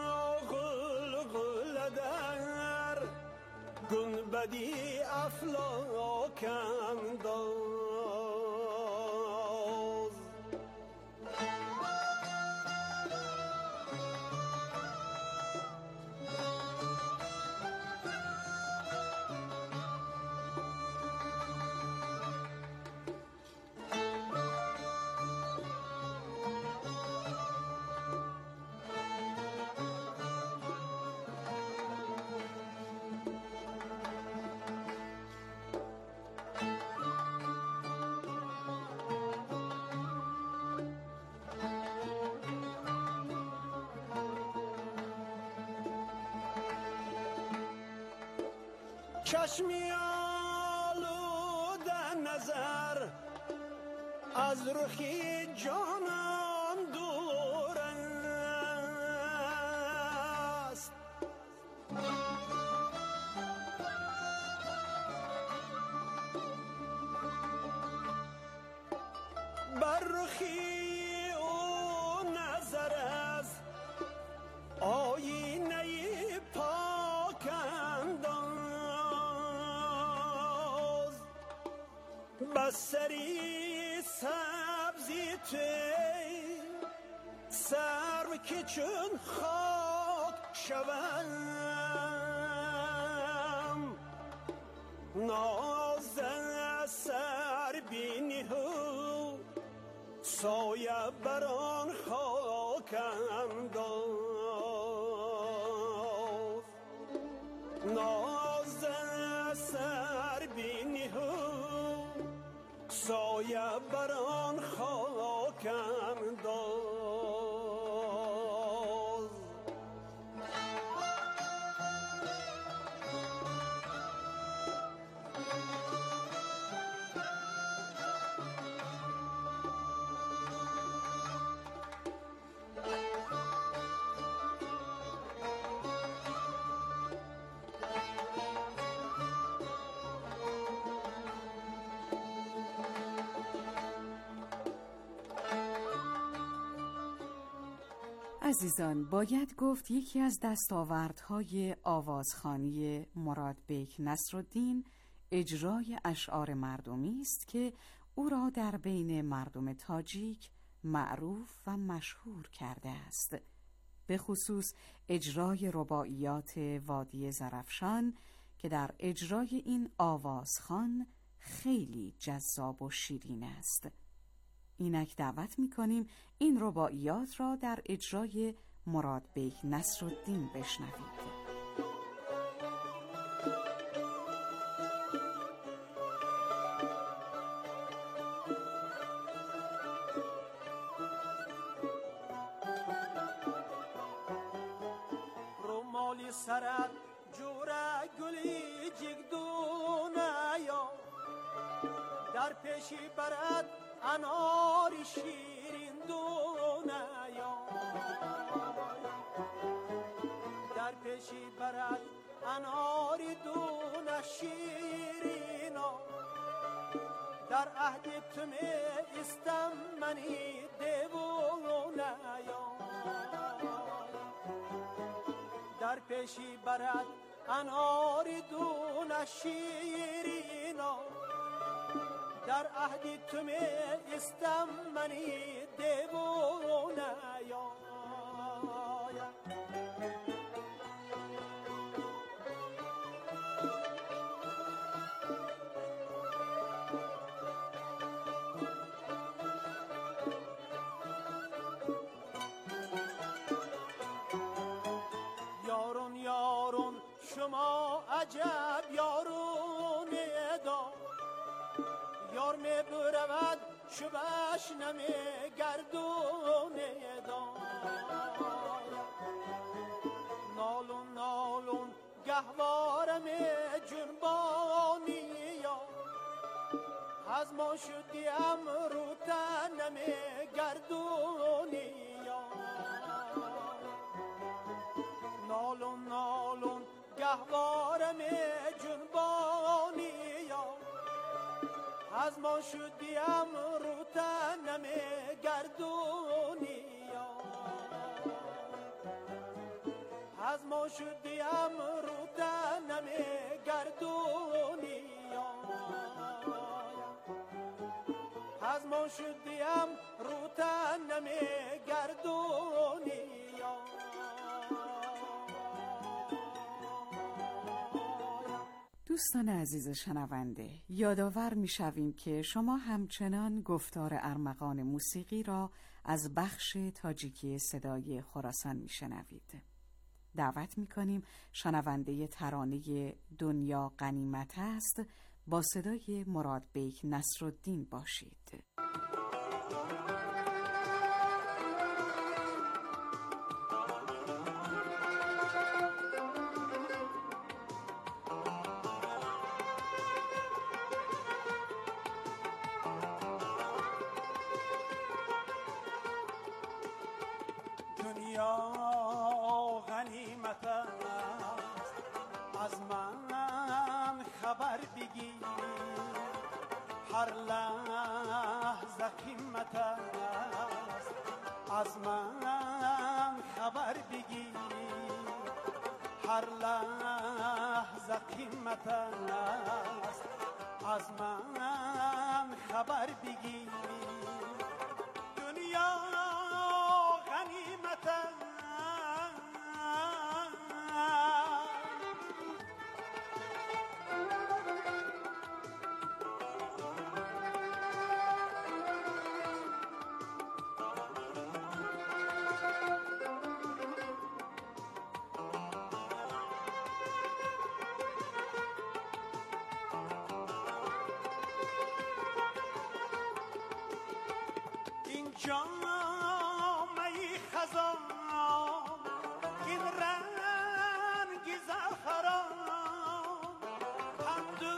غلغل در گنبدی افلاک انداز. چشمی آلوده نظر از رخی جانم دور است، بر رخی او نظر از آینه پاک انداز، بسری سبزی توی سرو که چون خاک شوم، ناز سر بینی هو سایه بران خاک انداز، ناز سر بینی هو سایه بران خاک انداز. عزیزان، باید گفت یکی از دستاوردهای آوازخوانی مراد بیک نصرالدین اجرای اشعار مردمی است که او را در بین مردم تاجیک معروف و مشهور کرده است. به خصوص اجرای رباعیات وادی زرفشان که در اجرای این آوازخوان خیلی جذاب و شیرین است. اینک دعوت می‌کنیم این رباعیات را در اجرای مراد بیک نصرالدین بشنوید. رومالی سرت جوره گلی جگدونه یا در پیشی برد اناری شیرین دونه یا در پیشی برد اناری دونه شیرینا در عهد تو می استم منی دیوونه یا در پیشی برد اناری دونه شیرینا در عهدی تو می استم منی دیوونه یا یارون یارون شما عجب یارون دا یار می برود شبش نمی گردونه دا نالون نالون گهوارم جنبانی یا از ما شدیم رو تنمی گردونی یا نالون نالون گهوارم جنبانی یا از ما شدیم رو تنمی گردونی یا از ما شدیم رو تنمی گردونی یا از ما شدیم رو تنمی گردونی یا دوستان عزیز شنونده، یادآور می‌شویم که شما همچنان گفتار ارمغان موسیقی را از بخش تاجیکی صدای خراسان میشنوید. دعوت می‌کنیم شنونده ترانه دنیا غنیمت است با صدای مراد بیک نصرالدین باشید. دنیا غنیمت است از من خبر بگیر هر لحظه قیمت است از من خبر بگیر هر لحظه قیمت است از من خبر بگیر دنیا غنیمت است این جامعی خزان این رنگ زعفران پند و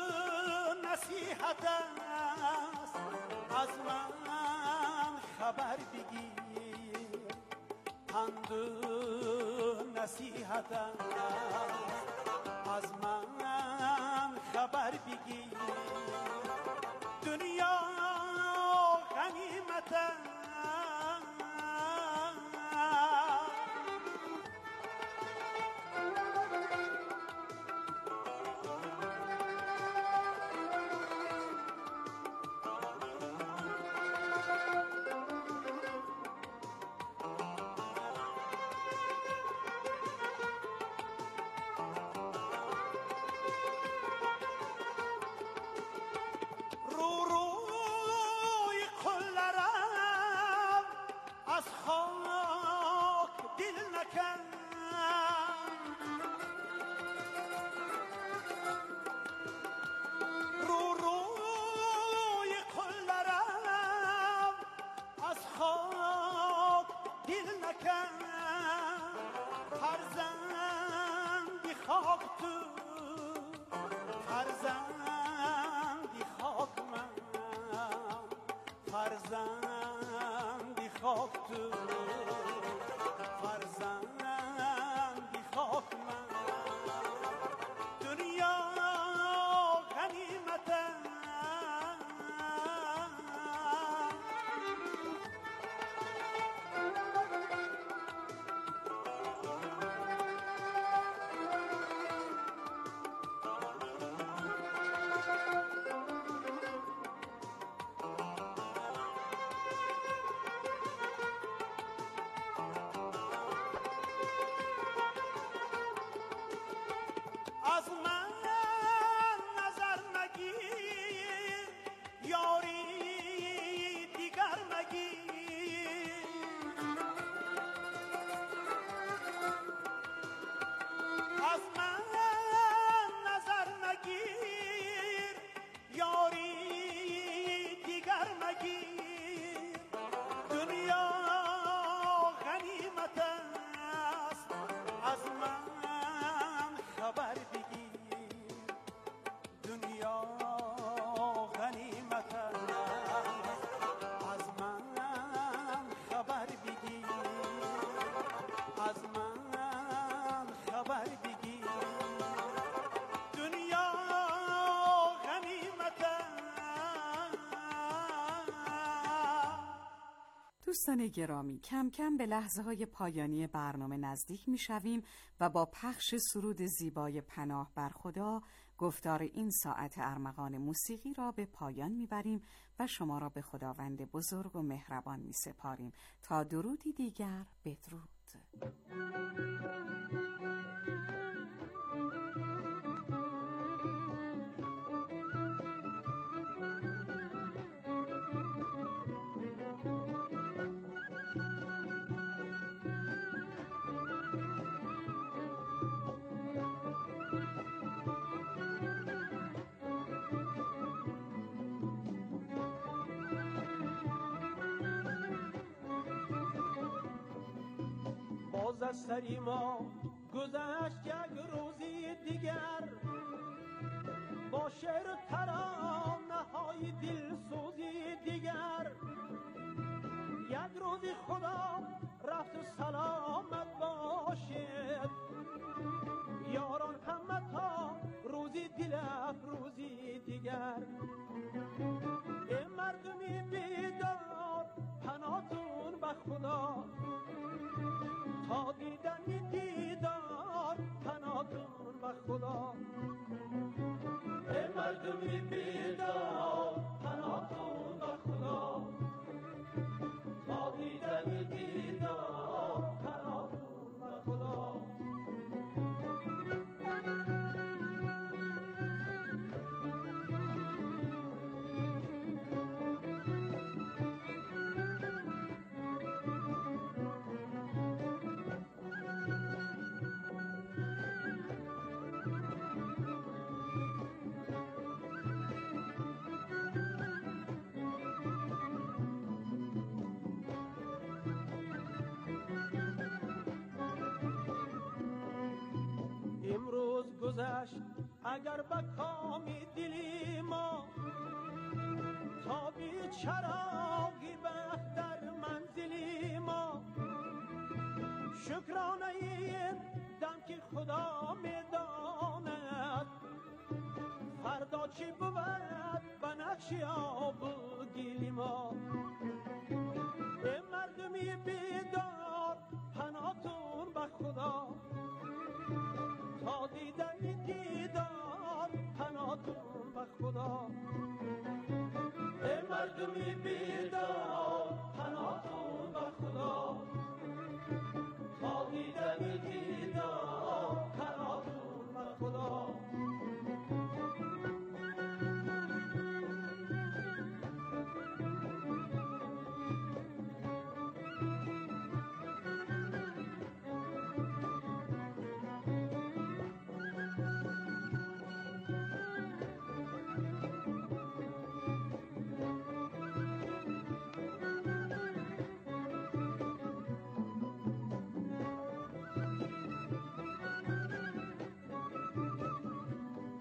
نصیحت است از من خبر بگیر پند و نصیحت است از من خبر بگیر دنیا غنیمت است فرزندی خاک تو فرزندی خاک من دنیا غنیمت از من نظر مگیر یاری دیگر مگیر از من نظر مگیر یاری دیگر مگیر دنیا غنیمت است از من خبر بگیر دنیا غنیمت است از من خبر بگیر از من خبر بگیر دنیا غنیمت است. دوستان گرامی، کم کم به لحظه های پایانی برنامه نزدیک می شویم و با پخش سرود زیبای پناه بر خدا گفتار این ساعت ارمغان موسیقی را به پایان می بریم و شما را به خداوند بزرگ و مهربان می سپاریم تا درودی دیگر. بدرود. باز از سری ما گذشت یک روزی دیگر با شعر و ترانه های دلسوزی دیگر یک روزی خدا رفت و سلامت باشد یاران همه تا روزی دل افروزی دیگر ای مردمی بیدار پناهتون به خدا تا دیدن دیدار پناهتون به خدا ای مردمی بیدار پناهتون به خدا تا دیدن دیدار پناهتون به خدا. امروز گذشت اگر به کامی دلی ما تا بی چراغی به در منزلی ما شکرانه این دم که خدا میداند فردا چی بود به نقش آب و گلی ما ای مردمی بیدار پناهتون به خدا تا دیدن دیدار پناهتون به خدا ای مردمی بیدار پناهتون به خدا تا دیدن دیدار پناهتون به خدا.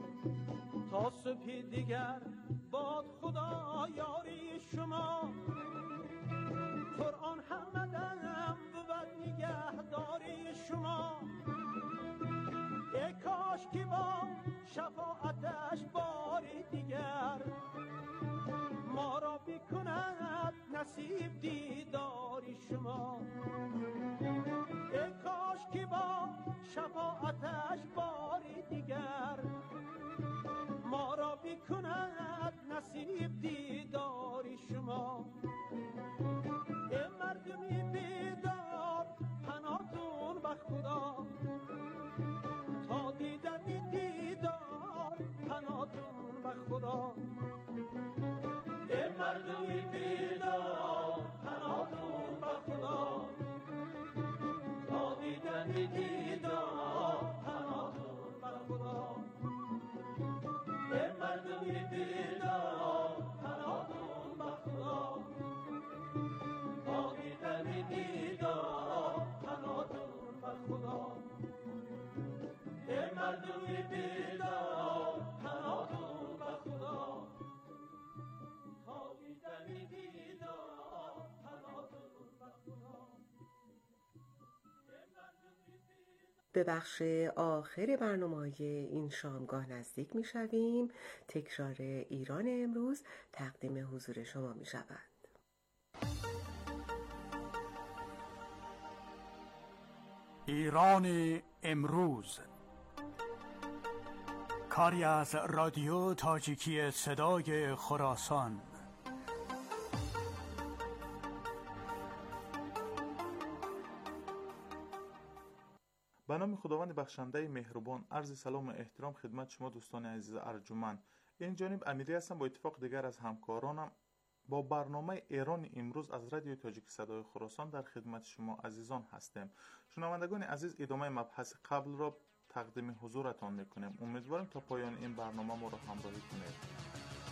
تا صبح دیگر باد خدا یاری شما نصیب دیداری شما. ای کاش که با شفاعتش باری دیگر ما را بکند نصیب دیداری شما. ای مردمی بیدار پناهتون به خدا، تا دیدن دیدار پناهتون به خدا. ای مردمی بیدار پناهتون به خدا، تا دیدن دیدار پناهتون به خدا. ای مردمی بیدار پناهتون به خدا، تا دیدن دیدار پناهتون به خدا. ای مردمی بیدار پناهتون به خدا، تا دیدن دیدار پناهتون به خدا. به بخش آخر برنامه‌های این شامگاه نزدیک می‌شویم. تکرار ایران امروز تقدیم حضور شما می‌شود. ایران امروز، کاری از رادیو تاجیکی صدای خراسان. به نام خداوند بخشنده مهربان، عرض سلام و احترام خدمت شما دوستان عزیز ارجمند. این جانب امیری هستم با اتفاق دیگر از همکارانم با برنامه ایران امروز از رادیو تاجیک صدای خراسان در خدمت شما عزیزان هستیم. شنوندگان عزیز، ادامه مبحث قبل را تقدیم حضورتان میکنیم. امیدوارم تا پایان این برنامه ما را همراهی کنید.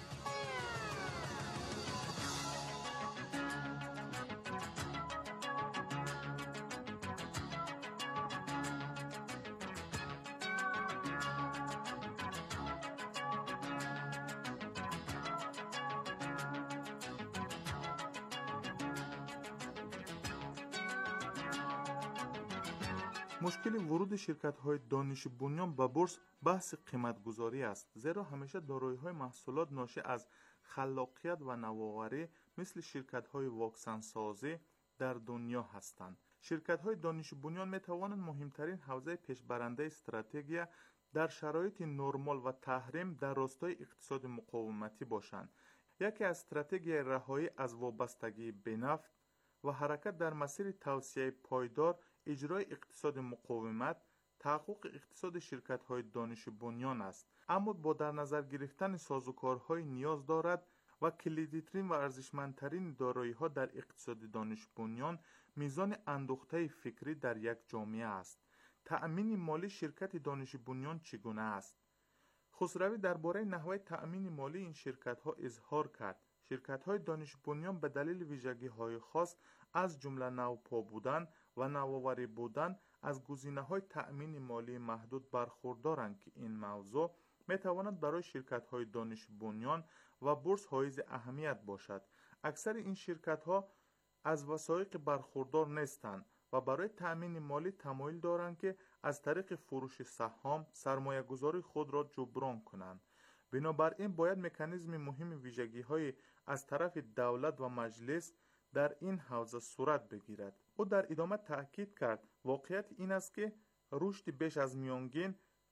مشکل ورود شرکت‌های دانش بنیان به بورس بحث قیمت‌گذاری است، زیرا همیشه دارایی‌های محصولات ناشی از خلاقیت و نوآوری مثل شرکت‌های واکسن‌سازی در دنیا هستند. شرکت‌های دانش بنیان می‌توانند مهمترین حوزه پیشبرنده استراتژی در شرایط نرمال و تحریم در راستای اقتصاد مقاومتی باشند. یکی از استراتژی رهایی از وابستگی به نفت و حرکت در مسیر توسعه پایدار اجرای اقتصاد مقاومت، تحقق اقتصاد شرکت‌های دانش بنیان است، اما با در نظر گرفتن سازوکارهای نیاز دارد و کلیدی‌ترین و ارزشمندترین دارایی‌ها در اقتصاد دانش بنیان میزان اندوخته فکری در یک جامعه است. تأمین مالی شرکت دانش بنیان چگونه است؟ خسروی درباره نحوه تأمین مالی این شرکت‌ها اظهار کرد. شرکت‌های دانش بنیان به دلیل ویژگی‌های خاص از جمله نوپا بودن و نوآوری بودن از گزینه‌های تأمین مالی محدود برخوردارند که این موضوع می‌تواند برای شرکت‌های دانش بنیان و بورس حائز اهمیت باشد. اکثر این شرکت‌ها از وثایق برخوردار نیستند و برای تأمین مالی تمایل دارند که از طریق فروش سهام سرمایه‌گذاری خود را جبران کنند. بنابراین باید مکانیزم مهم ویژگی‌های از طرف دولت و مجلس در این حوزه صورت بگیرد. او در ادامه تأکید کرد واقعیت این است که رشد بیش از میانگین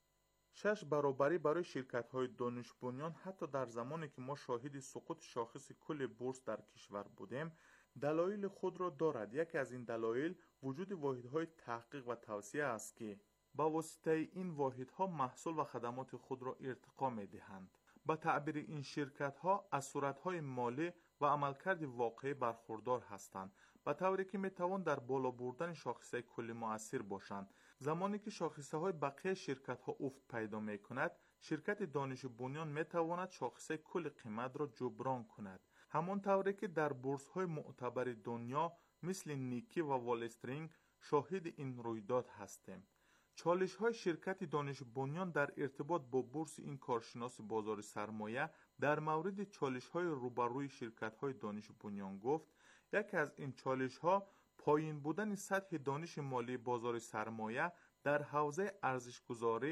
شش برابری برای شرکت‌های دانش بنیان حتی در زمانی که ما شاهد سقوط شاخص کل بورس در کشور بودیم دلایل خود را دارد. یکی از این دلایل وجود واحدهای تحقیق و توسعه است که با واسطه این واحدها محصول و خدمات خود را ارتقا می‌دهند. با تعبیر این شرکت‌ها از صورت‌های مالی و عملکرد واقعی برخوردار هستند، به طوری که می‌توان در بالا بردن شاخصه کلی مؤثر باشند. زمانی که شاخصه‌های بقیه شرکت‌ها افت پیدا می‌کند، شرکت دانش بنیان می‌تواند شاخصه کل قیمت را جبران کند. همان طوری که در بورس‌های معتبر دنیا مثل نیکی و وال استرینگ شاهد این رویداد هستیم. چالش‌های شرکت دانش بنیان در ارتباط با بورس این کارشناس بازار سرمایه در مورد چالش‌های روبروی شرکت‌های دانش بنیان گفت یکی از این چالش‌ها پایین بودن سطح دانش مالی بازار سرمایه در حوزه ارزش‌گذاری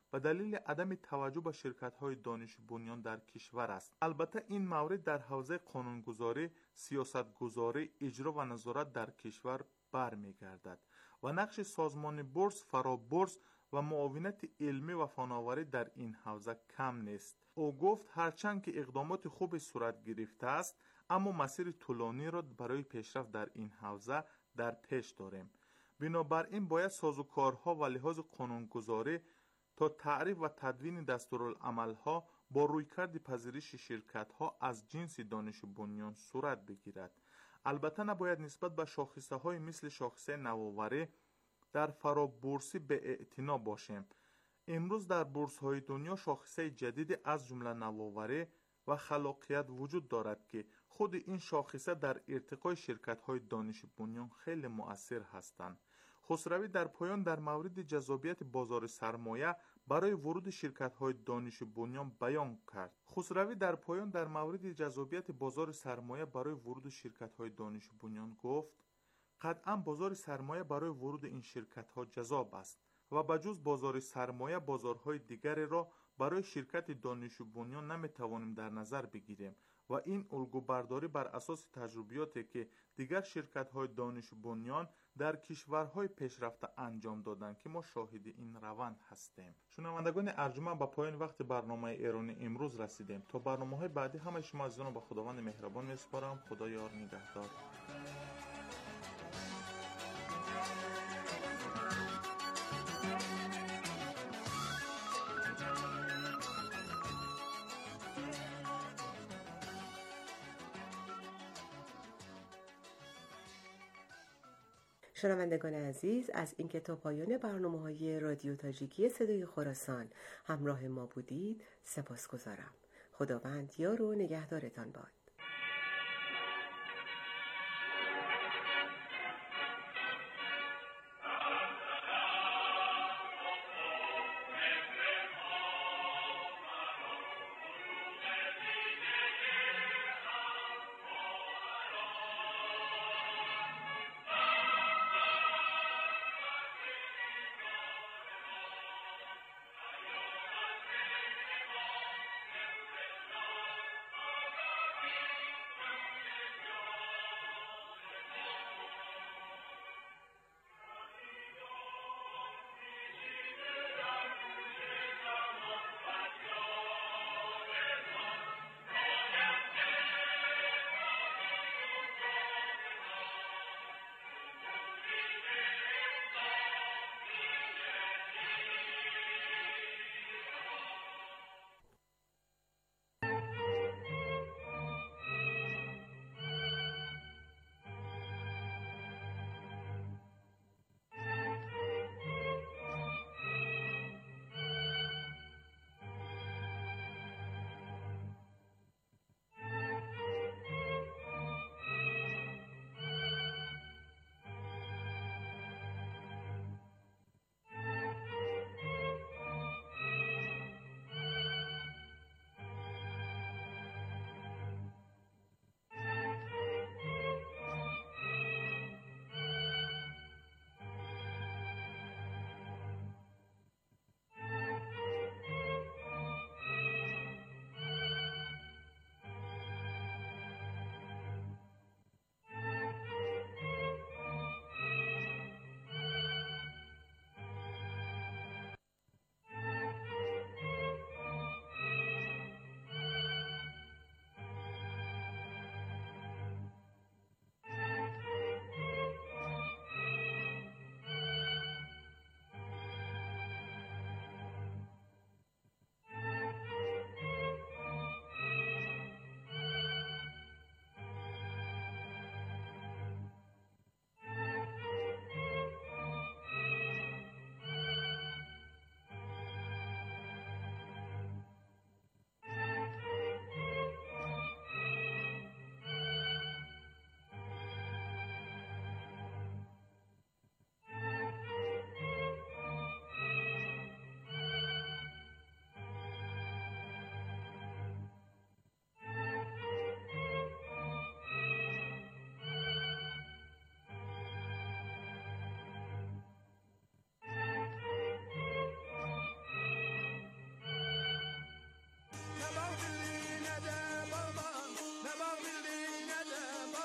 به دلیل عدم توجه به شرکت‌های دانش بنیان در کشور است. البته این مورد در حوزه قانونگذاری، سیاستگذاری، اجرا و نظارت در کشور برمیگردد و نقش سازمان بورس، فرابورس و معاونت علمی و فناوری در این حوزه کم نیست. او گفت هرچند که اقدامات خوب صورت گرفته است، اما مسیر طولانی را برای پیشرفت در این حوزه در پیش داریم. بنابراین باید سازوکارها و لحاظ قانونگذاری تا تعریف و تدوین دستورالعملها با رویکرد پذیرش شرکت‌ها از جنس دانش بنیان صورت بگیرد. البته نباید نسبت به شاخصه‌های مثل شاخصه نوآوری در فرابورسی به اعتنا باشیم. امروز در بورس‌های دنیا شاخصه جدید از جمله نوآوری و خلاقیت وجود دارد که خود این شاخصه در ارتقای شرکت‌های دانش بنیان خیلی مؤثر هستند. خسروی در پایان در مورد جذابیت بازار سرمایه برای ورود شرکت‌های دانش بنیان بیان کرد. خسروی در پایان در مورد جذابیت بازار سرمایه برای ورود شرکت‌های دانش بنیان گفت: قطعاً بازار سرمایه برای ورود این شرکت‌ها جذاب است و بجز بازار سرمایه بازارهای دیگری را برای شرکت دانش بنیان نمی‌توانیم در نظر بگیریم و این الگو برداری بر اساس تجربیاتی که دیگر شرکت‌های دانش بنیان در کشورهای پیشرفته انجام دادند که ما شاهد این روند هستیم. شنوندگان ارجمند، به پایان وقت برنامه ایران امروز رسیدیم. تا برنامه‌های بعدی همه شما عزیزان به خداوند مهربان می‌سپارم. خدا یار نگهدار. شنوندگان عزیز، از اینکه تا پایان برنامه‌های رادیو تاجیکی صدای خراسان همراه ما بودید سپاسگزارم. خداوند یار و نگهدارتان باد.